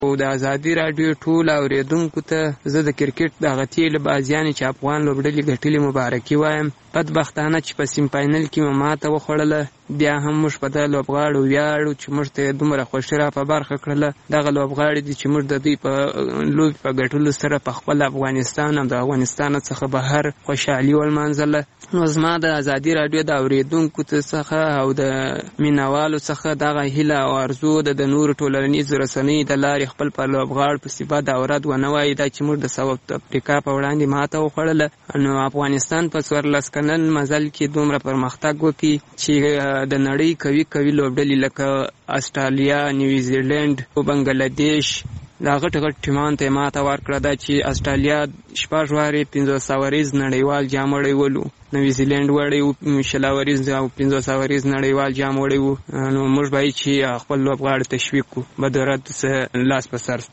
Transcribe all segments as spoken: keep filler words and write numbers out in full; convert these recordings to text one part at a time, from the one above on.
او د ازادي راډیو ټول اوریدونکو ته زه د کرکټ دغه تیلې بازیانې چې افغان لوبډلې ګټلې مبارکي وایم. بدبختانه چې په سیم فاینل کې مو ماته وخوړله، بیا هم موږ په دغه لوبغاړو ویاړو چې موږ ته دومره خوښي را په برخه کړله. دغه لوبغاړي دي چې موږ د دوی په لوبې په ګټلو سره په خپل افغانستان او د افغانستان څخه بهر خوشحالي ولمانځله. نو زما د ازادي راډیو د اوریدونکو څخه او د مینوالو څخه دغه هیله او ارزو ده د نورو ټولنیزو رسنیو د لارې خپل په لوبغاړو پسې بد او رد ونه وایي دا چې موږ د ساوث افریقا په وړاندې ماته وخوړله. نو افغانستان په څوارلس کلن مزل کې دومره پرمختګ وکړي چې د نړۍ قوي قوي لوبډلې لکه استرالیا، نیوزیلند او بنګلادیش دا غټ غټ ټیمان ته ماته ورکړه. دا چې استرالیا شپږ وارې پنځوس اوریز نړیوال جام وړی ولو، نیوزیلند وړی و شل اوریز او پنځوس اوریز نړیوال جام وړی و. نو موږ باید چې خپل لوبغاړي تشویق کړو بدرد سه لاس په سر.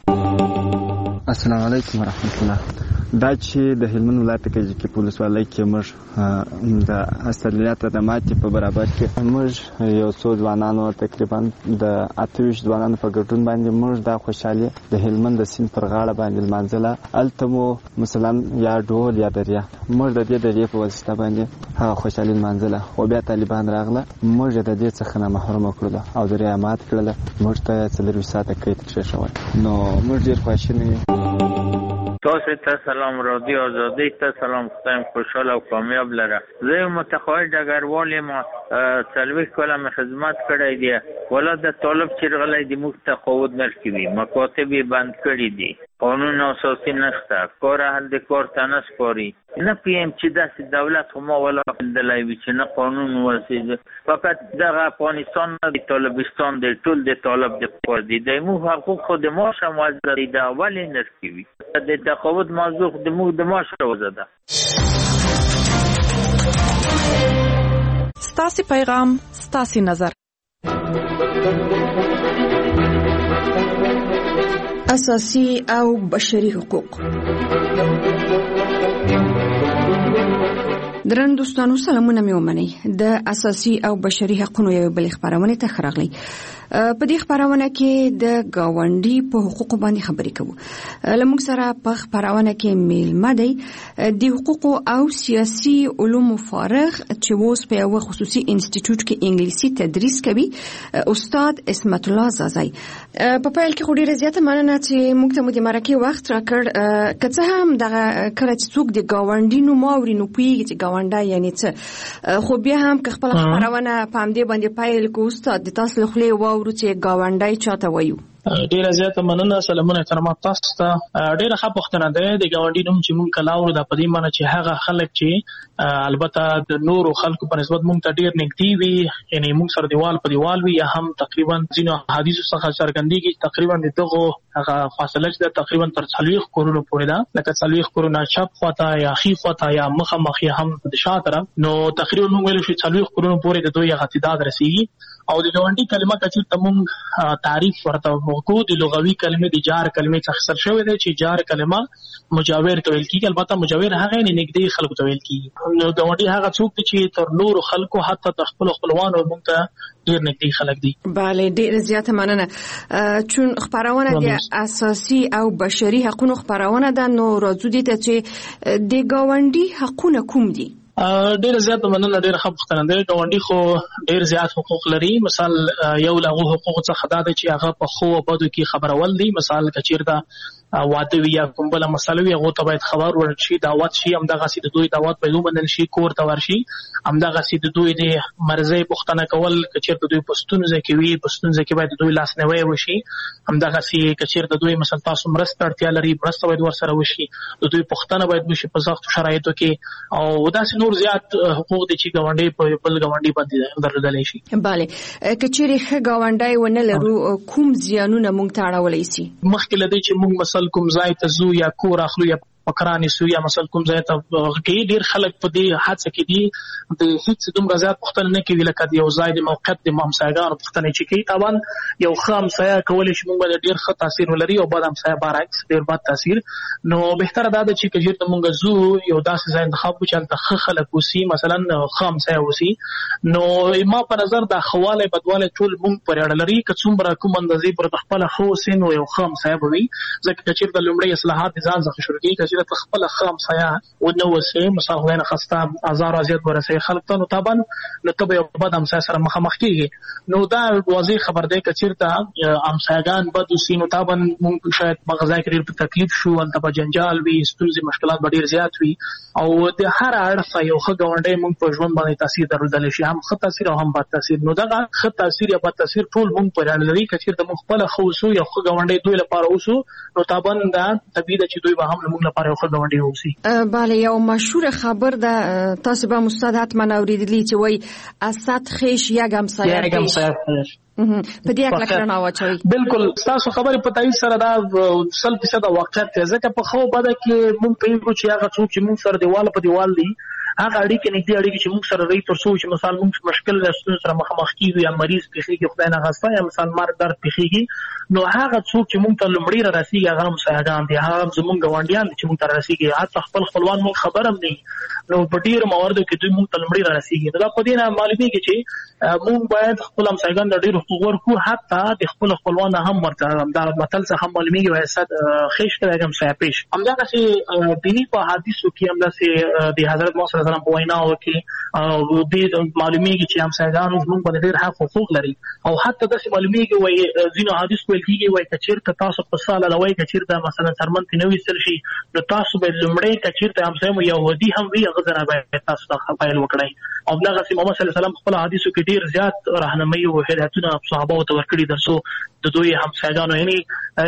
السلام علیکم ورحمت الله. دا چې د هلمند ولایت کې کې پولیسوالۍ کې موږ د استرالیا ته د ماتې په برابر کې موږ یو څو ځوانانو تقریبا د اته ویشت ځوانانو په ګډون باندې موږ دا خوشحالي د هلمند د سیند پر غاړه باندې لمانځله. هلته مو مثلا یا ډول یا دریا موږ د دې دریا په واسطه باندې هغه خوشحالي لمانځله. خو بیا طالبان راغله، موږ د دې څخه نه محروم کړل او دریا مات کړله. موږ ته څلورویشت ساعته قید کېښول. نو موږ ډېر خوشحاله یو. تاسو ته سلام، رادیو آزادی ته سلام. خدایم خوشحال او کامیاب لره. زه متقاعد ډګروال یم، څلوېښت کاله مې خدمت کړی دی. ولا د طالب چې راغلی دی موږ تقاعد نرکوي، مکاتب یې بند کړي دي، قانون اساسي نشته، کار اهل د کار ته نه سپاري. نه پیم چې داسې دولت خو ما ولا لیدلی وي چې نه قانون ورسېږي. فقط دغه افغانستان نه د طالبستان دی، ټول د طالب د پار دي. د موږ حقوق خو د معاش موضوع دی، دا ولې نرکوي؟ د تقاعد موضوع د موږ د معاش موضوع ده. ستاسې پیغام ستاسې نظر. اساسي او بشري حقوق. درن دوستانو سلامونه مې ومنئ. د اساسي او بشري حقوقو یو بل خبرونه ته خراغلی. په دې خبرونه کې د گاونډي په حقوقو باندې خبرې کوو. لمونږ سره په خبرونه کې میلمه دی د حقوقو او سیاسي علومو فارغ چې اوس په یو خصوصي انسټیټیوټ کې انګلیسي تدریس کوي، استاد اسمت الله زازای. په پیل کې خو ډیره زیاته مننه چې موږ ته مو د مرکه وخت راکړ. که څه هم دغه کله چې څوک د گاونډي نو ماوري نو پیږي چې گاونډي یعنی څه، خو بیا هم که خپل خبرونه پام دې باندې پیل کو استاد د تاسو له خلې واورو چې گاونډي چاته وایو. ډیره زیاته مننه. سلامونه احترامات تاسو ته. ډیره ښه پوښتنه ده. د ګاونډي نوم چې مونږ کلاورو د پدې معنی چې هغه خلک چې البته د نورو خلکو په نسبت مونږ ته ډیر نږدې وي، یعنی مونږ سره دیوال په دیوال وي، یا هم تقریبا ځینو حدیثو څخه څرګندېږي تقریبا دغه هغه فاصله چې تقریبا تر څلوېښت کورونو پورې ده، لکه څلوېښت کورونه چپ خواته یا ښي خواته یا مخامخ یا هم د شا طرف. نو تقریبا مونږ ویل شو څلوېښت کورونو پورې د دوی هغه تعداد رسیږي. او د ګاونډي کلمه کچې ته مونږ تعریف ورته وکړو. د لغوي کلمې د جار کلمې څخه اخیستل شوې ده چې جار کلمه مجاور ته ویل کېږي. البته مجاور هغه نه نږدې خلکو ته ویل کېږي. نو ګاونډي هغه څوک دی چې تر نورو خلکو حتی د خپل خپلوانو مونږ ته ډیر نږدې خلک دي. بله ډیر زیاته مننه. چون خبرونه د اساسي او بشري حقوقو خبرونه ده، نو راځو دي ته چې د ګاونډي حقونه کوم دي؟ ډیر زیات مننه. ډیر ښه پوښتنه ده. ګاونډي خو ډیر زیات حقوق لري. مثال یو له حقوقو څخه دا ده چې هغه په خو او بدو کې خبرول دي. مثال کچیرته واده وي یا کوم بل مسله وي، هغه ته باید خبر ورشي، دعوت شي، همدغه سي د دوی دعوت به ومنل شي، کور ته ورشي، همدغه سي د دوی د مرزي پوښتنه کول کچیرته دوی پښتون ځکه وي، پښتون ځکه باید دوی لاس نه وي وشي، همدغه سي کچیرته دوی مثلا تاسو مرسته اړتیا لري، مرسته باید ورسره وشي، د دوی پوښتنه باید وشي په سختو شرایطو کې. او داسې نور زیات حقوق دي چې ګاونډي په بل ګاونډي باندې درلودلی شي. بله کچیرې ښه ګاونډی ونه لرو کوم زیانونه موږ ته اړولی سي؟ مخکې له دې چې موږ مثلا کوم ځای ته ځو یا کور اخلو یا پکرانی سو یا مثلا کوم ځای ته کې ډیر خلک په دې حادثه کې دي د هیڅ دومره زیات پوښتنه نه کوي لکه د یو ځای د موقعیت د همسایګانو پوښتنه چې کوي. طبعا یو ښه همسایه کولی شي موږ باندې ډیر ښه تاثیر ولري او بد همسایه برعکس ډیر بد تاثیر. نو بهتره دا ده چې که چېرته موږ ځو یو داسې ځای انتخاب کړو چې هلته ښه خلک اوسي، مثلا ښه همسایه اوسي. نو ما په نظر دا ښه والی بدوالی ټول موږ پورې اړه لري. که څومره کوم اندازې پر خپله ښه اوسي نو یو ښه همسایه به وي. ځکه که چېرته لومړی اصلاحات د ځان څخه شروع کېږي، که چېرته ته خپله ښه همسایه ونه اوسې، مثلا خدای نخواسته ازار او اذیت به ورسوي خلک ته، نو طبعا نو ته به یو بد همسایه سره مخامخ کېږي. نو دا واضح خبر دی که چېرته همسایګان بد اوسي نو طبعا موږ شاید هغه ځای کې ډېر په تکلیف شو، هلته به جنجال وي، ستونزې مشکلات به ډېر زیات وي. او د هر اړخه یو ښه ګاونډی موږ په ژوند باندې تاثیر درلودلی شي، هم ښه تاثیر او هم بد تاثیر. نو دغه ښه تاثیر یا بد تاثیر ټول موږ پورې اړه لري. که چېرته موږ خپله ښه اوسو یو ښه ګاونډی دوی لپاره اوسو نو طبعا دا طبیعي ده چې دوی به هم زموږ لپاره یو ښه ګاونډی اوسي. بله، یو مشهور خبر ده تاسو به استاد حتما اورېدلي چې وایي اسد خیش یک همسایه خیش. په دې اړه کړنه واچوي. بالکل تاسو خبرې په تایید سره دا سل فیصد واقعیت دی. ځکه په خو بده کې موږ پیږو چې هغه څوک چې موږ سره دیواله په دیوال دي هغه اړیکې نږدې اړیکې چې موږ سره لري تر څو چې مثلا موږ مشکل له ستونزو سره مخامخ کېږو یا مریض پېښېږي خدای نخواسته یا مثلا مرګ درد پېښېږي، نو هغه څوک چې موږ ته لومړی را رسېږي هغه همسایګان دي، هغه هم زموږ ګاونډیان دي چې موږ ته را رسېږي. حتی خپل خپلوان موږ خبر هم نه وي، نو په ډېرو مواردو کې دوی موږ ته لومړی را رسېږي. نو دا په دې نه معلومېږي چې موږ باید خپل همسایګان ته ډېر حقوق ورکړو، حتی د خپلو خپلوانو هم ورته دا متل څخه هم معلومېږي وایي اسد خیش ته دی همسایه پیش. همدغسې دیني په حدیثو کې همداسې د حضرت محمد صلی الله علیه وسلم په ویناوو کې دې معلومېږي چې همسایګانو زموږ باندې ډېر حق حقوق لري. او حتی داسې معلومېږي وایي ځینو حدیث ویل کېږي وایي که چېرته تاسو په ساله لوئ که چېرته مثلا څرمن ترې نه ویستل شي نو تاسو باید لومړی که چېرته همسایه مو یهودي هم وي هغه ځای باید تاسو ته پیل وکړئ. او همدغسې محمد صلی الله علیه وسلم خپلو حدیثو کې ډېر زیات رهنمایي او هدایتونه صحابهو ته ورکړي تر څو د دوی همسایګانو یعنې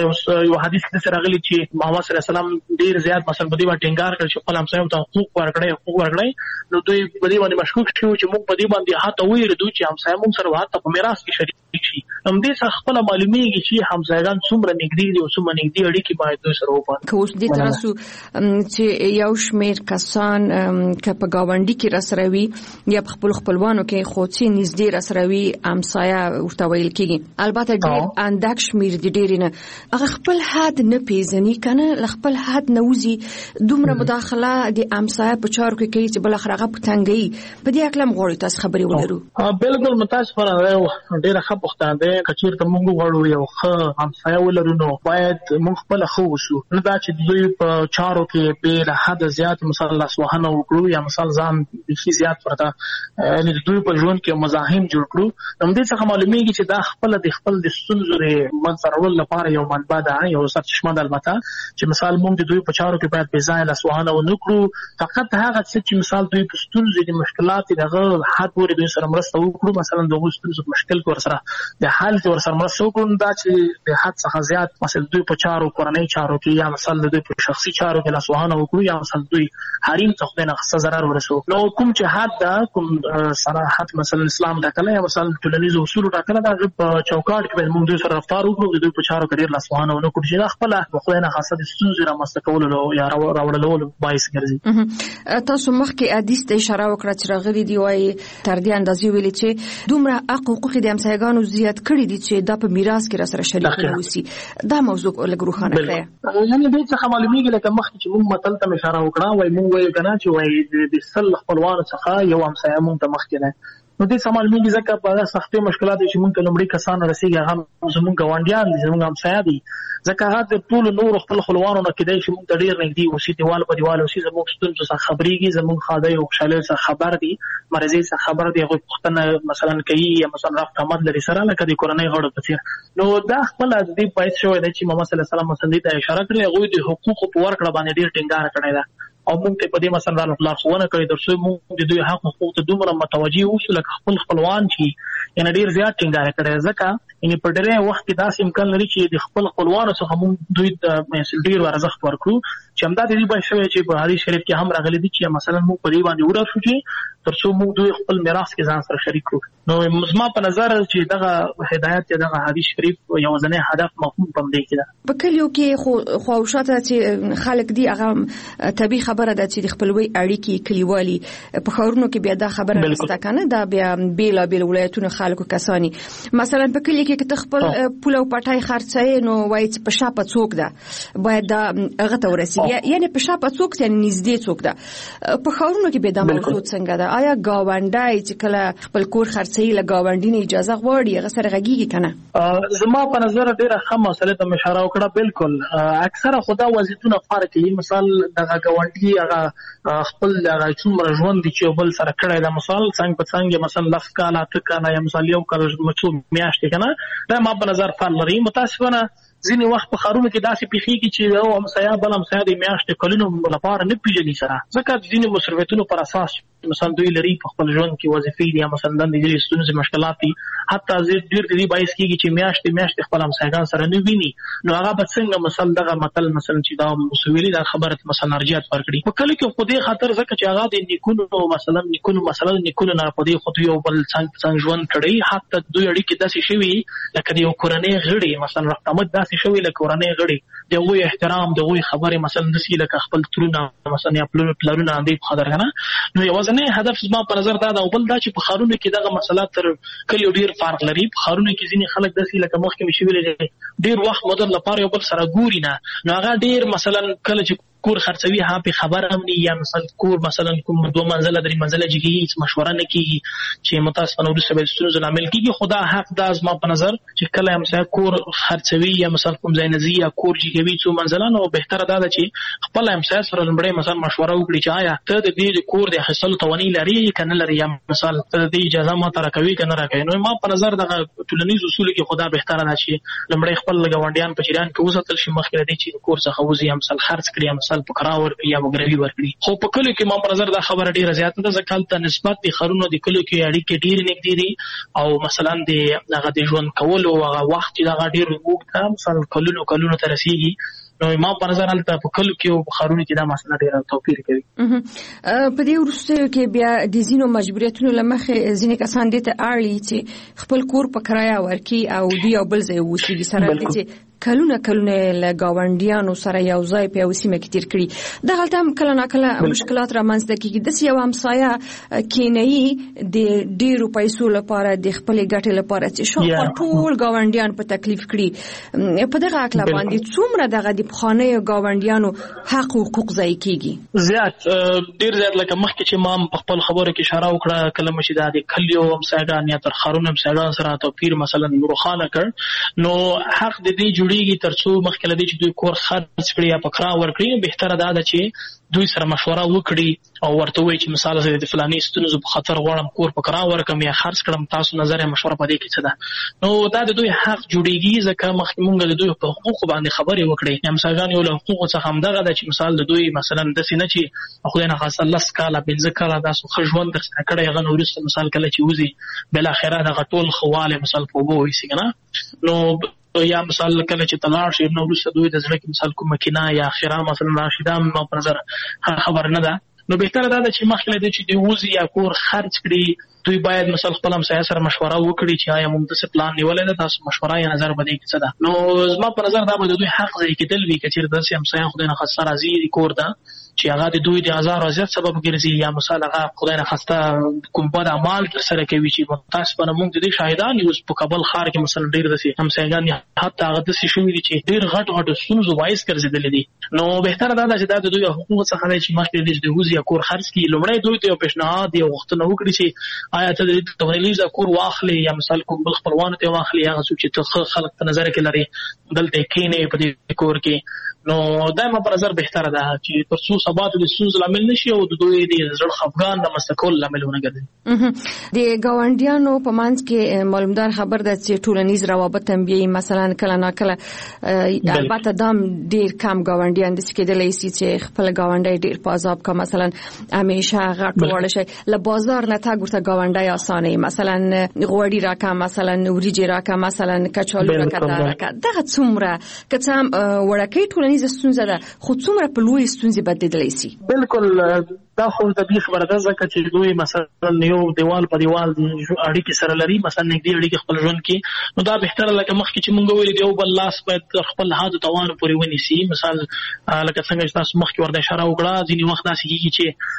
یو حدیث کې داسې راغلي چې محمد صلی الله علیه وسلم ډېر زیات مثلا په دې باندې ټینګار کړی چې خپل همسایو ته حقوق ورکړئ حقوق ورکړئ. نو دوی په دې باندې مشکوک شوي چې موږ په دې باندې حتی وویرېدو چې همسایه موږ سره حتی په میراث کې شریک شي. همدې څخه خپله معلومېږي چې همسایګان څومره نږدې دي او څومره نږدې اړیکې باید دوی سره وپالو. که اوس دې ته راسو چې یو شمېر کسان که په ګاونډي کې راسره وي یا په خپلو خپلوانو کې خو څې نږدې راسره وي همسایه ورته ویل کېږي. البته ډېر اندک شمېر دي ډېرې نه هغه خپل حد نه پېژني که نه له خپل حد نه وځي دومره مداخله د همسایه په چارو کې کوي چې بالاخره هغه په تنګوي. په دې هکله هم غواړو تاسو خبرې ولرو. بالکل متاسفانه ډېره ښه پوښتنه ده. که چېرته موږ غواړو یو ښه همسایه ولرو نو باید موږ خپله ښه اوسو، نه دا چې دوی په چارو کې بې له حده زیات مثلا لاسوهنه وکړو یا مثلا ځان بیخي زیات ورته یعنې د دوی په ژوند کې مزاحم جوړ کړو. همدې څخه معلومېږي چې دا خپله د خپل د ستونزو د منځته راوړلو لپاره یو منبع ده، یو سرچشمه ده. البته چې مثال موږ د دوی په چارو کې باید بې ځایه لاسوهنه ونه کړو، فقط هغه څه چې مثال دوی په ستونزې د مشکلات د هغه حد پورې دوی سره مرسته وکړو، مثلا د هغوی ستونزو په مشکل کې ورسره د حل کې ورسره مرسته وکړو. دا چې د حد څخه زیات مثلا دوی په چارو کورنۍ چارو کې یا مثلا د دوی په شخصي چارو کې لاسوهنه وکړو یا مثلا دوی حریم ته خدای نخواسته ضرر ورسوو، نو کوم چې حد ده کوم صراحت مثلا اسلام ټاکلی یا مثلا ټولنیزو اصولو ټاکلی د هغې په چوکاټ کې باید موږ دوی سره رفتار وکړو، د دوی په چارو کې ډېر لاسوهنه ونه کړو چې دا خپله خدای نخواسته د ستونزې رامنځته کولو یا راوړلولو باعث ګرځي. تاسو مخکې حدیث ته اشاره وکړه چې راغلي دي وایي تر دې اندازې ویلي چې دومره حق حقوق د همسایګانو زیات کړي دي چې دا په میراث کې راسره شریک نه اوسي. دا موضوع لږ روښانه کړئ. یعنې دې څخه معلومېږي لکه مخکې چې موږ متل ته اشاره وکړه وایي موږ وایو که نه چې وایي د سل خپلوانو څخه یو همسایه موږ ته مخکې دی. نو دې څه معلومېږي ځکه په هغه سختې مشکلاتو چې موږ ته لومړي کسان رسېږي هغه زموږ ګاونډیان دي زموږ همسایه دي، ځکه هغه د ټولو نورو خپل خپلوانو نه کېدای شي موږ ته ډېر نږدې اوسي، دیوال په دیوال اوسي، زموږ ستونزو څخه خبرېږي، زموږ ښادۍ او خوشحالیو څخه خبر دي، مرضۍ څخه خبر دي، هغوی پوښتنه مثلا کوي یا مثلا رفت آمد لري سره لکه د کورنۍ غړو په څېر. نو دا خپله د دې باعث شوی دی چې محمد صلی الله علیه وسلم مثلا دې ته اشاره کړې هغوی د حقوقو په ورکړه باندې ډېر ټینګار کړی ده او موږ ته په دې مثلا لارښوونه کړې تر څو موږ د دوی حق حقوق ته دومره متوجه اوسو لکه خپل خپلوان چې یعنې ډېر زیات ټینګار کړی ځکه یعنی په ډېر وخت کې داسې امکان لري چې د خپل خپلوانو څخه موږ دوی د ډېر ارزښت ورکړو چې همدا د دې باعث شوی چې په حدیث شریف کې هم راغلي دي چې مثلا موږ په دې باندې وډار شو چې ترڅو موږ دوی خپل میراث کې ځان سره شریک کړو. نو زما په نظر چې دغه هدایت یا دغه حدیث شریف یو ځنې هدف مفهوم پم دی کېده. په کلیو کې خو خواوشاته چې خلک دی هغه طبي خبره ده چې د خپلوي اړیکې کلیوالي په خاورونو کې بیا دا خبره نشته کنه دا بیا بیل بیل ولایتونو خلکو کسانی مثلا په کلی کې چې خپل پول او پټای خرڅای نو وایي په شاپه څوک ده باید دا هغه ته ورسیږي یعنی په شاپه څوک یعنی نږدې څوک ده په خاورونو کې به دا موجود څنګه ده آیا گاونډای چې کله خپل کور خرڅي له گاونډي نه اجازه غواړي هغه سره غږیږي کنه زما په نظر ډیره ښه مسله ته اشاره وکړه بالکل اکثره خدا وضعیتونه فرق کوي مثال دغه گاونډي هغه خپل دغه څومره ژوند دي چې بل سره کړی دا مثال څنګه په څنګه مثلا لس کاله اته کاله یا مثال یو کال مچو میاشتې کنه دا ما په نظر فرق لري متاسفانه ځینې وخت په خارونو کې داسې پیښیږي چې یو همسایه بل همسایه د میاشتې کلونو لپاره نه پیژني سره ځکه ځینې مصرفیتونو پر اساس مثلا دوی لري په خپل ژوند کې وظیفې دي مثلا د دې ستونزې مشکلات دي حتی ډېر د دې باعث کېږي چې میاشتې میاشتې خپل همسایګان سره نه ویني نو هغه به څنګه مثلا دغه متل مثلا چې دا مسویلي دا خبره مثلا ارجحیت ورکړي په کله کې خو دې خاطر ځکه چې هغه د نیکونو مثلا نیکونو مثلا نیکونو نه په دې خو دوی یو بل څنګه څنګه ژوند کړی حتی دوی اړیکې داسې شوي لکه د یو کورنۍ غړي مثلا رقمت داسې شوي لکه کورنۍ غړي دغه احترام دغه خبره مثلا دسی لکه خپل ترونه مثلا یا پلرونه اندې په خاطر کنه نو یو ځنه هدف زما په نظر دا دا بل دا چې په خارونو کې دغه مسلات تر کلی ډیر فرق لري په خارونو کې ځینې خلک داسې لکه مخکې مشي ویلې ډیر وخت مدد لپاره یو بل سره ګوري نه نو هغه ډیر مثلا کله چې کور خرڅوي ها په خبر هم نه یا مثلا کور مثلا کوم دوه منزله درې منزله جګي مشوره نه کیږي چې متاسفانه ورسره به ستونزې عامل کیږي خدا حق دا زما په نظر چې کله هم سره کور خرڅوي یا مثلا کوم ځای نزي یا کور جګوي څو منزله نو بهتره دا ده چې خپل هم سره سره لمړی مثلا مشوره وکړي چې آیا ته د دې کور د حاصل تواني لري کنه لري یا مثلا ته د اجازه ما تر کوي کنه راکوي نو ما په نظر دغه ټولنیز اصول کې خدا بهتره ده چې لمړی خپل لګوندیان په چیران کې وساتل شي مخکې د دې چې کور څخه وزي هم مثلا خرڅ کړي مثلا په قراور یا وګړي ورکړي خو په کله کې ما په نظر دا خبره ډیره زیاته ده ځکه ته نسبت د خرونو د کله کې اړیکې ډیر نږدې دي او مثلا د هغه د ژوند کولو هغه وخت دا ډیر وګړه مثلا کلونو کلونو تر رسیدي نو ما په نظر حالت په کله کې او خرونو کې دا مسله ډیره توپیر کوي په دې ورسته کې بیا د زینو مجبوریتونو لمخه ځینې کسان دي ته اړي چې خپل کور په کرایه ورکي او دی او بل ځای وسیږي سره دي کلونه کلونه لګاونډیانو سره یو ځای په اوسیمه کې تیر کړی د غلطه هم کله نه کله مشکلات رامنځته کیږي د یو همسایه کینې د ډیرو پیسو لپاره د خپل ګټې لپاره چې شو ټول گاونډیان په تکلیف کړي په دغه اکلا باندې څومره دغه د خانه گاونډیانو حق او حقوق ځای کیږي زیات ډیر زیات لکه مخکې چې ما خپل خبره کې اشاره وکړه کله مشي د کلیو همسایګان یا تر خارونو همسایګان سره توپیر مثلا روخانه کړ نو حق د دې ډیږي ترڅو مخکله دي چې دوی کور خرڅ کړي یا پکرا ورکړي بهتره ده چې دوی سره مشوره وکړي او ورته وایي چې مثال زه د فلاني ستونزو په خاطر غواړم کور پکرا ورکم یا خرڅ کړم تاسو نظر مشوره پدې کې څه ده نو دا د دوی حق جوړیږي ځکه مخکې مونږ د دوی په حقوق باندې خبرې وکړي یا مثلا یو له حقوق څخه هم دغه ده چې مثال د دوی مثلا د سینې چې خو نه خاصه لس کاله پنځه کاله تاسو خژوند درڅ کړی غن ورسته مثال کله چې وزي بل اخره دغه ټول خواله مثال په وو وي څنګه نو یا مثال کله چې تلاړ شي نو ورسره دوی د ځړ کې مثال کوم مکینه یا اخره مثلا راشده نو په نظر خبر نه ده نو بهتره ده چې مخکې د چې د وزي یا کور خرڅ کړي دوی باید مثلا خپل هم سره مشوره وکړي چې آیا موږ د پلان نیولای ده تاسو مشوره یا نظر بده کې څه ده نو زما په نظر دا به دوی حق ځای کېدل وی کچیر د سیم سایه خدای نه خاصه راځي کور ده چې هغه د دوی د هزار ازیات سبب ګرځي یا مثال هغه خدای نه خاصه کوم بد اعمال تر سره کوي چې تاسو په موږ د دې شاهدان یو په کابل ښار کې مثلا ډیر دسي همسایګان حتی هغه دسي شوې دي چې ډیر غټ غټ ستونزو وایس ګرځیدل دي نو بهتره ده چې د دوی حقوق څخه چې مخکې د هوزي کور خرڅ کی لومړی دوی ته پیشنهاد دی وختونه وکړي چې آیا ته د تولیز کور واخلي یا مثال کوم بل خپلوان ته واخلي هغه څه چې خلک په نظر کې لري دلته کې نه په دې کور کې نو دایمه په نظر بهتره ده چې تر څو ثبات د ستونزو لامل نشي او د دوی د زړه خفګان د مسکول لامل ونه ګرځي. د ګاونډیانو په منځ کې معلومدار خبر ده چې ټولنیز روابط هم بي مثلا کله ناکله البته دام ډیر کم ګاونډیان د سکیدلې سي چې خپل ګاونډي ډیر په عذاب کا مثلا همیشه غټ وړ شي ل بازار نه تا ګورته ګاونډي اسانه مثلا غوړی راکا مثلا وریجی راکا مثلا کچالو راکا راکا دغه څومره کته وړکې ټولنیز ستونزه ده خو څومره په لوی ستونزې بدلېدلی سي. بالکل دا خو طبيعي خبره ده ځکه چې دوی مثلا یو دیوال په دیوال اړیکې سره لري مثلا نږدې اړیکې خپل ژوند کې نو دا بهتره لکه مخکې چې مونږ ویل دی یو بل لاس باید خپل حد توان پورې ونیسي. مثال لکه څنګه چې تاسو مخکې ورته اشاره وکړه ځینې وخت داسې کېږي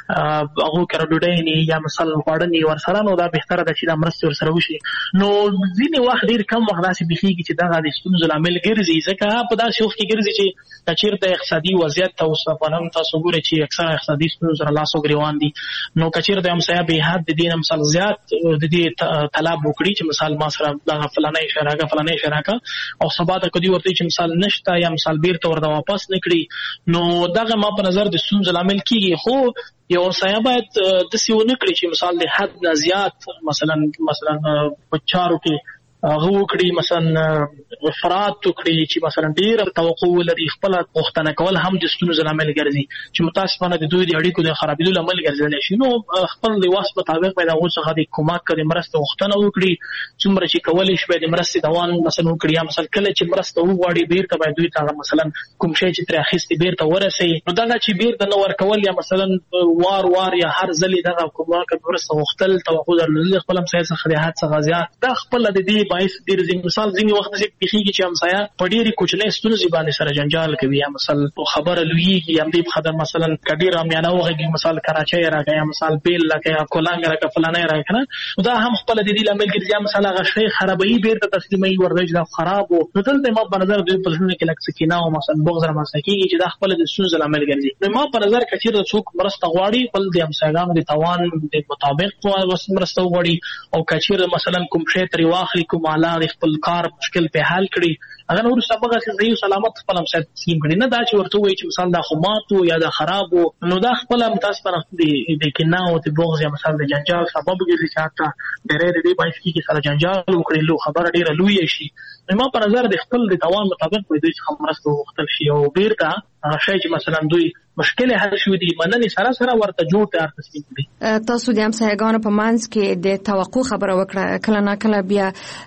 چې هغه کړه ډوډۍ نه یا مثلا خواړه نه ورسره نو دا بهتره ده چې دا مرسته ورسره وشي. نو ځینې وخت ډیر کم وخت داسې بخېږي چې دا د ستونزو لامل ګرځي ځکه په داسې وخت کې ګرځي چې چیرته اقتصادي وضعیت تاسو په نن تاسو ګورئ چې اکثره اقتصادي ستونزې سره لاس او ګریوان دي. نو کچیر د همسایه به حد د دین مثال زیات د دې طلب وکړي چې مثال ما سره دا فلانه شراکه فلانه شراکه او سبا ته کدي ورته چې مثال نشته یا مثال بیرته ورته واپس نکړي نو دغه ما په نظر د ستونزې لامل کیږي. خو یو همسایه باید د سیونه کړی چې مثال د حد نه زیات مثلا مثلا په چارو کې هغه وکړي مثلا افراط وکړي چې مثلا ډیر توقع ولري خپل غوښتنه کول هم د ستونزو لامل ګرځي چې متاسفانه د دوی د اړیکو د خرابېدو لامل ګرځي شي. نو خپل د واس مطابق پیدا غو څخه د کومک کړي مرسته غوښتنه وکړي څومره چې کولای شي د مرستې دوام مثلا وکړي یا مثلا کله چې مرسته وغواړي بیرته باید دوی ته مثلا کوم شی چې تر اخیستي بیرته ورسي نو دا چې بیرته نو ورکول یا مثلا وار وار یا هر ځلې دغه کومک مرسته غوښتل توقع درلودل خپل هم سیاست خدای څخه زیات دا خپل د دې باعث ډیر ځین مثال ځینې وخت چې پیښیږي چې همسایه په ډېرې کوچنۍ ستونزې باندې سره جنجال کوي یا مثال خبره لویږي یا دې خبره مثلا کډیر امیانه وغږي مثال کراچۍ راکا یا مثال بیل لکه یا کولانګ راکا فلانه راکا نو دا هم خپل د دې لامل ګرځي مثلا هغه شی خرابوي بیرته تسلیمي ورځ دا خراب او دلته ما په نظر د پرسونه کې لکه سکینه او مثلا بغض رامنځته کیږي چې دا خپل د ستونزې لامل ګرځي. نو ما په نظر کې چې څوک مرسته غواړي بل د همسایګانو د توان د مطابق مرسته غواړي او کچیر مثلا کوم شی تری واخلي کوم اعلی خپل کار مشکل په حل کړي هغه نور سبقه چې صحیح سلامت خپل هم سات تسلیم کړي نه دا چې ورته وایي چې مثال دا خمات یا دا خراب نو دا خپل متاسفانه د کینه او د بغض یا مثال د جنجال سبب ګرځي چې حتی ډېرې دې باعث کیږي سره جنجال وکړي لو خبره ډېره لوی شي. نو په نظر د خپل د توان مطابق په دوی څخه مرسته وغوښتل شي او بیرته هغه شی چې مثلا دوی مشکل حل شوی دی مننه سره سره ورته جوړ تیار تسلیم کړي. تاسو د همسایګانو په منځ کې د توقع خبره وکړه کله نه کله بیا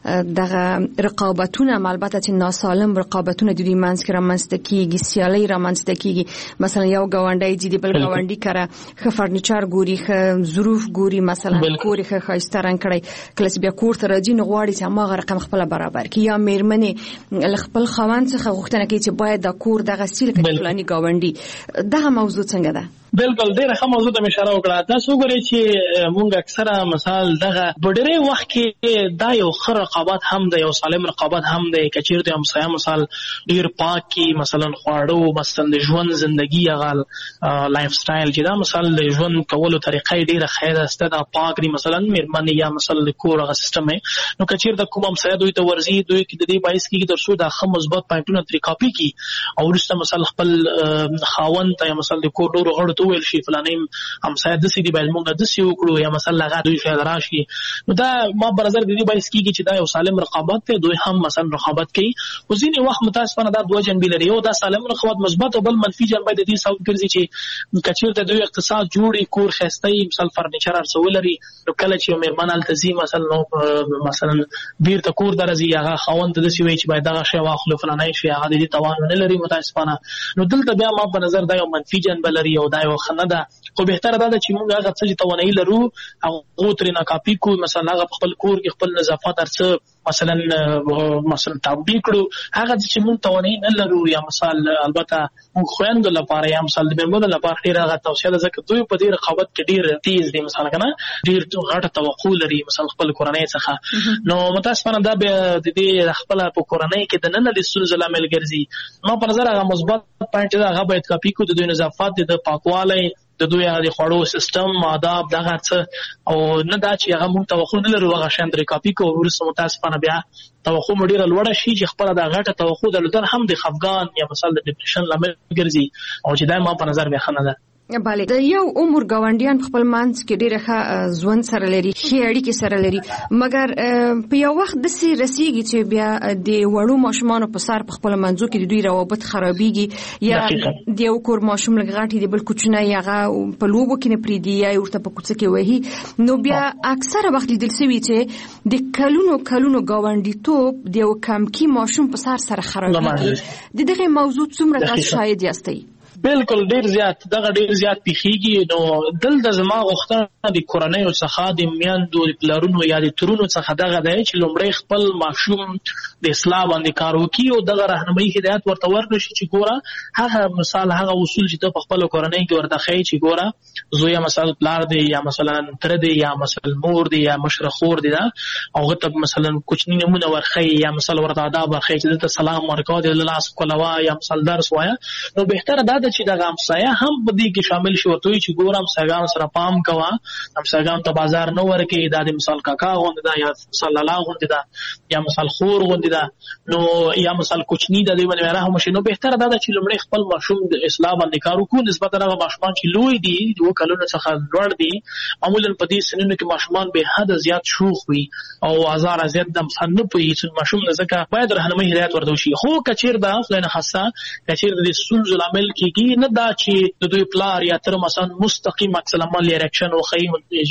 دغه رقابتونه البته چې ناسالم رقابتونه د دې منځ کې رامنځته کیږي سیالي رامنځته کیږي مثلا یو ګاونډي چې د بل ګاونډي کړه خ فرنیچر ګوري خ ظروف ګوري مثلا کوري خ خاصه رنگ کړي کله بیا کور ته راځي نو غواړي چې ما رقم خپل برابر کړي یا میرمنې خپل خوان څخه غوښتنه کوي چې باید د کور دغه سیل کې فلاني ګاونډي دا موضوع څنګه ده؟ بالکل ډیره ښه موضوع ته اشاره وکړه. تاسو وګورئ چې مونږ اکثره مثال دغه ډېرې وخت کې دا یو ښه رقابت هم دی یو سالم رقابت هم دی کچیر د همسایه مثال ډیر پاکي مثلا خواړو مثلا د ژوند ژوندۍ هغه لایف سټایل چې دا مثال د ژوند کولو طریقې ډیره خیره است دا پاک دی مثلا مېرمنې یا مثلا د کور هغه سیستم نو کچیر د کوم همسایه دوی ته ورزي دوی کې د دې باعث کېږي درسو دا ښه مثبت پوینټونه ترې کاپي کی او وروسته مثلا خپل خاوند ته مثلا د کور ډورو غړو ویل شي فلانه همسایه د سې دی باید موږ د سې وکړو یا مثلا لغه دوی شاید راشي نو دا ما په نظر د دې باعث کیږي چې دا یو سالم رقابت ته دوی هم مثلا رقابت کوي او ځینې وخت متاسفانه دا دوه جنبې لري یو دا سالم رقابت مثبت او بل منفي جنبه د دې سبب ګرځي چې کچیر د دوی اقتصاد جوړي کور خستای مثلا فرنیچر ارسول لري کله چې مېرمن التزام مثلا نو مثلا بیر ته کور درځي هغه خوند د سې وی چې باید دا شی واخلو فلانه شی هغه د دې توان نه لري متاسفانه نو دلته بیا ما په نظر دا یو منفي جنبه لري او دا یو خنه ده خو بهتره ده چې موږ هغه څه چې توانایي لرو هغه ترې نه کاپي کوو مثلا هغه خپل کور کې خپل نظافت ارڅ مثلا مثلا تطبیق کړو هغه چې موږ توانایي نه لرو یا مثال البته موږ خويندو لپاره یا مثال د مېرمنو لپاره ډېر هغه توصیه ده ځکه دوی په دې رقابت کې ډېر تیز دي مثلا کنه ډېر غټه توقع لري مثلا خپل کورنۍ څخه نو متاسفانه دا به د دې خپل په کورنۍ کې د نن د ستونزو لامل ګرځي نو په نظر هغه مثبت پوینټ دا هغه باید کاپي کو د دوی نظافت د پاکوالي د دوی د خوړو سیستم آداب دغه څه او نه دا چې هغه موږ توقع نه لرو هغه شان درې کاپي کو ورسره متاسفانه بیا توقع مډیره لوړه شي چې خپل د غټه توقع درلودل هم د خفګان یا مثلا د ډیپریشن لامل ګرځي او چې دا ما په نظر بیا خنه ده. بله د یو عمر ګاونډیان خپل مانس کې ډیره ښه ژوند سره لري ښه اړیکې سره لري مګر په یو وخت د سي رسیږي چې بیا د وړو ماشومان په سر په خپل منځو کې د دوی روابط خرابيږي یا د یو کور ماشوم لګاټي د بل کوچنه یغه په لوبو کې نه پریدي یا ورته په کوڅه کې وਹੀ نو بیا اکثره وخت لیدل شوی چې د کلونو کلونو ګاونډي توپ د یو کم کی ماشوم په سر سره خرابيږي د دغه موضوع څومره تاسو شاهد یاستئ؟ بالکل ډیر زیات دغه ډیر زیات پیخیږي نو دلته زما غوښتنه د کورنۍ او څخه د میاندو د پلارونو یا د ترونو څخه دغه دی چې لومړی خپل ماشوم د اصلاح باندې کار وکړي او دغه راهنمایي هدایت ورته ورکړي چې ګوره هغه مثال هغه اصول چې ته په خپل کورنۍ کې ورته ښیي چې ګوره زوی مثلا پلار دی یا مثلا تر دی یا مثلا مور دی یا مشره خور دی دا او غته مثلا کوچنی نمونه ورخی یا مثلا ورته آداب ورخی چې ته سلام ورکوه د لاس کولوا یا مثلا درس وایا نو بهتره ده چې دا همسایه هم په دې کې شامل شي ورته چې ګور همسایه‌ګان سره پام کوه همسایه‌ګان ته بازار نه ورکې دا د مثال کاکا غوند دا یا مثال لالا غوند دا یا مثال خور غوند دا نو یا مثال کوچنی د دې باندې رحم شي نو بهتره ده چې لمړی خپل ماشوم د اصلاح باندې کار وکړي نسبت هغه ماشومان چې لوی دي دوه کلونو څخه لوړ دي معمولا په دې سنونو کې ماشومان به حد زیات شوخ وي او هزار زیات د مصنف په هیڅ ماشوم نه ځکه باید راهنمایي هدایت ورته شي خو کچیر دا فلنه خاصه کچیر د سلسله عمل کېږي نه دا چې د دوی پلار یا تر مثلا مستقیم عکس العمل ریاکشن او خیم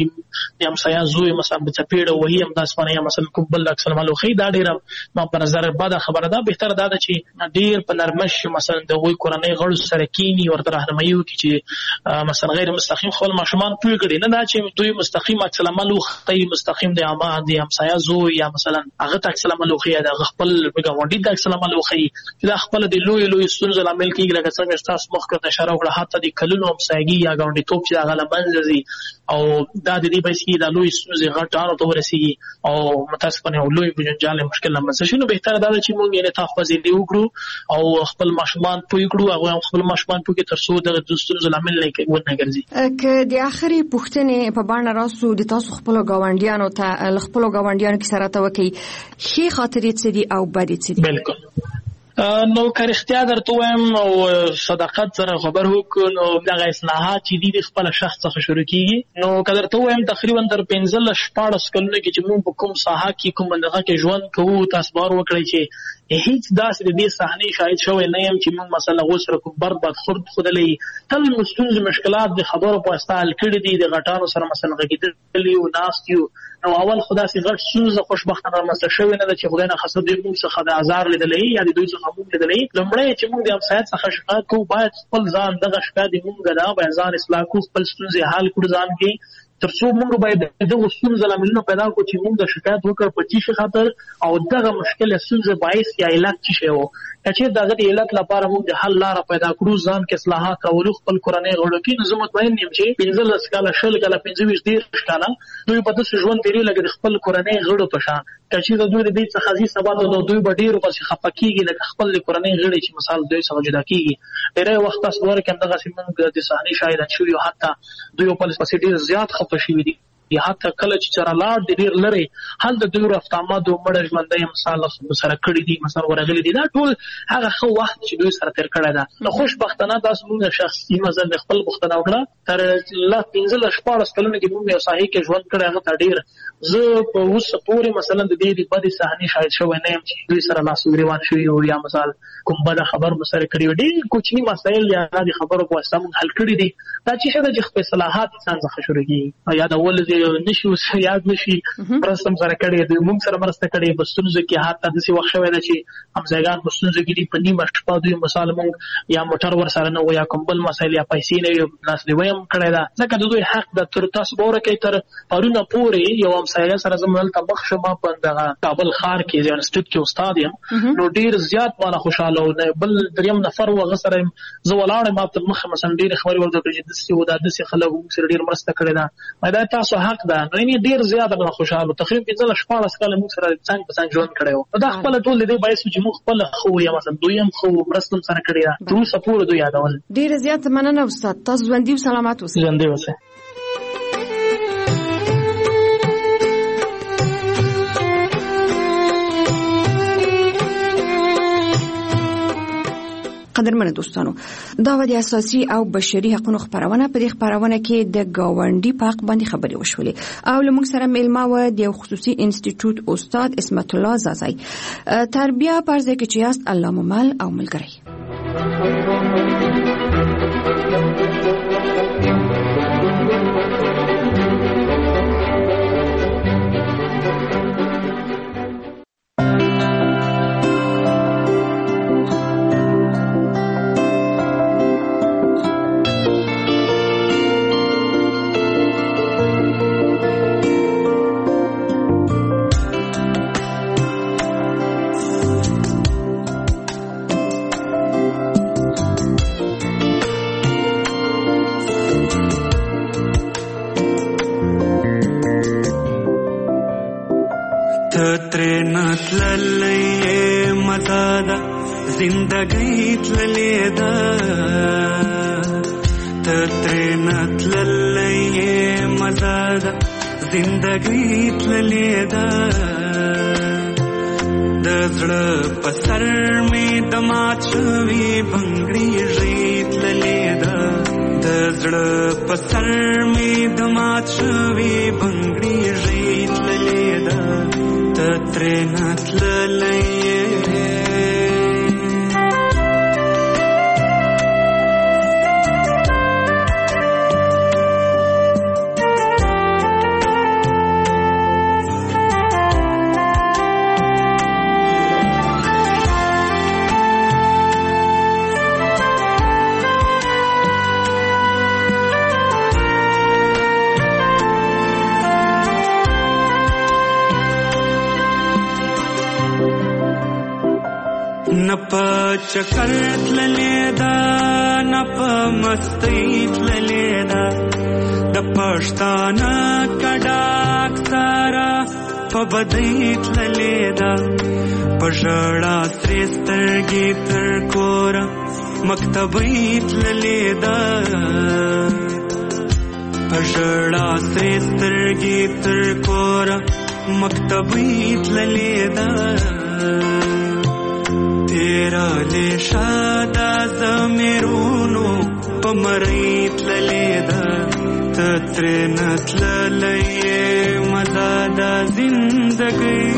د همسایه زوی مثلا په چپیړه وهي هم د اسمانه یا مثلا کوم بل عکس العمل خو دا ډیره ما په نظر بعد خبره ده بهتر ده چې ډیر په نرمش مثلا د وی کورنۍ غړو سره کینی ورته راهنمایي وکړي چې مثلا غیر مستقیم خپل ماشومان پوي کړي نه دا چې دوی مستقیم عکس العمل خو مستقیم د اما د همسایه زوی یا مثلا هغه عکس العمل خو دا خپل بګاونډي د عکس العمل خو دا خپل د لوی لوی سنځل عمل کېږي لکه څنګه تاسو مخکې اشاره وکړه حتی د کلونو همسایګي یا ګاونډي توپ چې هغه لمنځي او دا د دې بسې د لوی سنځي غټانو ته ورسیږي او متاسفانه لوی بجنجال مشکل لمنځ شي نو بهتره ده چې موږ یې تحفظ وکړو او خپل ماشومان پوي کړو او خپل ماشومان پوي ترڅو د دوستونو عمل نه کوي ونه ګرځي که د اخري پوښتنې په باندې راسو د تاسو خپل ګاونډیانو ته خپل ګاونډیانو کې سره ته وکي ښه خاطرې څه دي او بد څه دي؟ بالکل نو که رښتیا درته وایم او صداقت سره خبر وکړو نو دغه اصلاحات چې دي د خپل شخص څخه شروع کیږي نو که درته وایم تقریبا تر پنځه شپاړس کلونو کې چې موږ په کوم ساحه کې کوم دغه کې ژوند کوو تاسو بار وکړئ چې هیڅ داسې د دې صحنې شاهد شوی نه یم چې موږ مثلا غوسره کوم برباد خرد خودلې تل مستونز مشکلات د خبرو په استعمال کړي دي د غټانو سره مثلا غږیدلی او ناستیو نو اول خدا سي غټ سوزه خوشبختانه رامنځته شوی نه چې خدای نه خاصه دې موږ څخه د آزار لیدلې یا د دوی څخه موږ لیدلې لمړی چې موږ د همسایت څخه شکایت کوو باید خپل ځان دغه شکایت موږ دا باید ځان اصلاح کوو خپل ستونزې حل کړو ځان کې ترڅو موږ باید دغه ستونزې لاملونه پیدا کړو چې موږ د شکایت وکړو په چی خاطر او دغه مشکل ستونزې باعث یا علت څه شی وو چې دغه د علت لپاره موږ د حل لاره پیدا کړو ځان کې اصلاحات راوړو خپل کورنۍ غړو کې نظم مطمئن یم چې پنځه کاله شل کاله پنځه ویشت ډیر کاله دوی په داسې ژوند تیری لګي خپل کورنۍ غړو په شان چې د دوی د دې څخه ځي سبا د دوی بډیر په خپه کېږي لکه خپل کورنۍ غړي چې مثال دوی څخه جدا کېږي ډېر وخت تاسو ورکه دغه سیمه د صحنې شاهد شوی او حتی دوی په پسې ډیر زیات خپه شوی دي یا حتی کله چې چرلاړ د ډیر لري حل د دوی رفتامات او مړ ژوندۍ مثال سره کړی دي مثلا ورغلي دي دا ټول هغه خو وخت چې دوی سره تیر کړی دا نو خوشبختانه تاسو موږ شخصي مزل خپل بوختنه وکړه تر لا پنځه شپږ کلونو کې موږ یو صحیح کې ژوند کړی هغه ته ډیر زه په اوسه پورې مثلا د دې د بدې صحنې شاهد شوی نه یم چې دوی سره لاس ګریوان شوی او یا مثال کوم بده خبر مسره کړی ډیر کوچنی مسایل یا د خبرو په واسطه موږ حل کړی دي دا چې څه د خپل صلاحات انسان څخه شروع کیږي یا د ول نشو یاد نشي پرستم سره کړی دی موږ سره مرسته کړی بستونزه کې حتی د څه وخت شوی دی چې همزګان بستونزه کې دی په نیمه شپه دوی مثال موږ یا موټر ور سره نه یا کوم بل مسایل یا پیسې نه یو ناس دی ویم کړی دا ځکه د دوی حق د تر تاسو بوره کې تر پرونه پورې یو همسایه سره زموږ ته بخښه ما په دغه کابل ښار کې ځان سټډ کې استاد یم نو ډیر زیات مانه خوشاله او بل دریم نفر وغه سره زه ولاړ ما په مخ مثلا ډیر خبرې ورته چې د څه ودا د څه خلک سره ډیر مرسته کړی دا دا تاسو حق ده. نو یې ډیر زیات نه خوشاله تقریبا پنځه شپږ کال موږ سره څنګه په څنګه ژوند کړو. دا خپل ټول دې باعث چې موږ خپل خو یا مثلا دویم خو مرستم سره کړی ټول سپور دوی یادول. ډیر زیات مننه استاد. تاسو ژوندۍ او سلامات اوسئ. ژوندۍ اوسئ. قدرمن دوستانو، دا و د اساسي او بشري حقوقو خبرونه. په دې خبرونه کې د گاونډي په حق باندې خبرې وشولې او له موږ سره میلمه و د خصوصي انسټیټیوټ استاد اسمت الله زازای. تربیه پرځای کې چې یاست الله ممل او ملګری. زندگی تللی دا تترینت للی مزادا زندگی تللی دا دزړه پسر می دمات شوی بنگړی ریت للی دا دزړه پسر می دمات شوی بنگړی ریت للی دا تترینت للی چکر تللی دا نپ مستی تللی دا د پښتانه کډاک سارا په بدی تللی دا پژړا سری سترګې تر کور مکتبی تللی دا پژړا سری سترګې تر کور مکتبی تللی دا تیرا لیشادا زمیرونو پمریت للیدا تترینت للی مزادا زندگی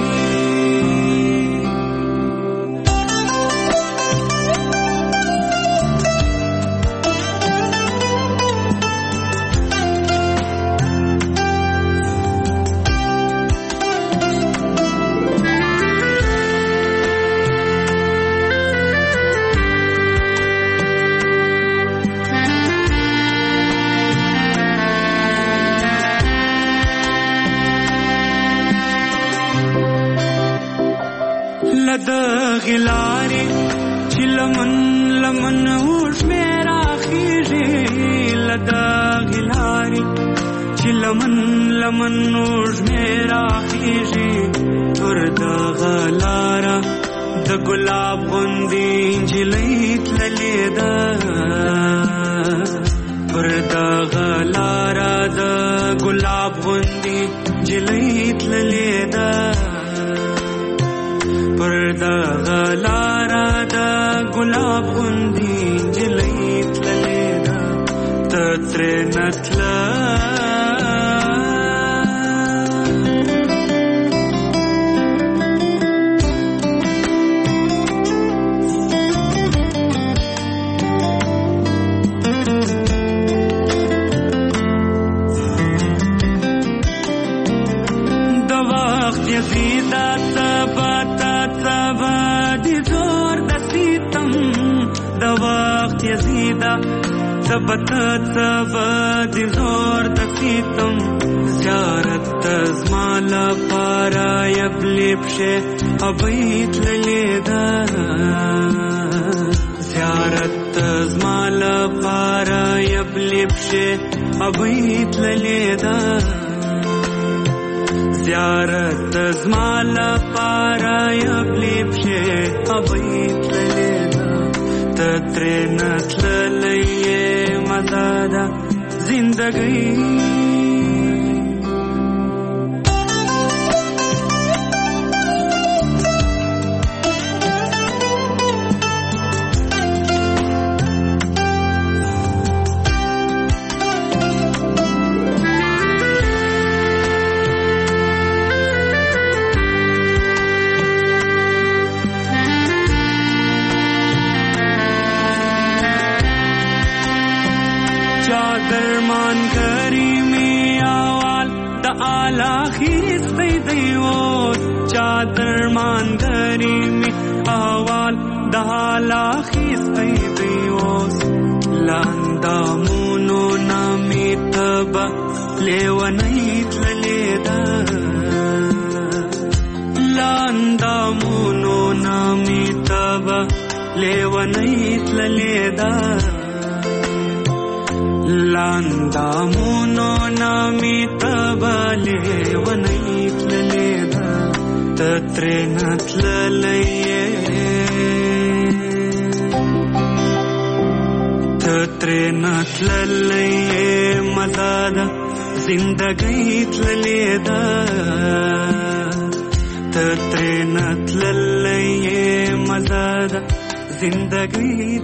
غلاري چې لمن لمن اوش میرا خیږي لدا غلاري چې لمن لمن اوش میرا خیږي پر دا غلارا د ګلاب غوندي جلې تللې دا پر دا غلارا د ګلاب غوندي جلې تللې دا پر دا غلارا دا گلاب غوندی جلی تللی دا تترینت دا وقت یزیدہ تباتا یزیدا ثبت ثبت زور د سیتم زیارت تزمال پارا یبلبشه ابیت لیدا زیارت تزمال پارا یبلبشه ابیت لیدا زیارت زمالا پارا یبلیب شه ابیب لیدا تترنت للیه مزادا زندگی درمان کریمی آوال دا آلا خیستی دیوز چا درمان کریمی آوال دا آلا خیستی دیوز لاندامونو نامی تبا لیونیت للیدا لاندامونو نامی تبا لیونیت للیدا لاندامونو نامی تبالی ونیت للیدا تترینت للیه تترینت للیه مزادا زندگیت للیدا تترینت للیه مزادا زندگیت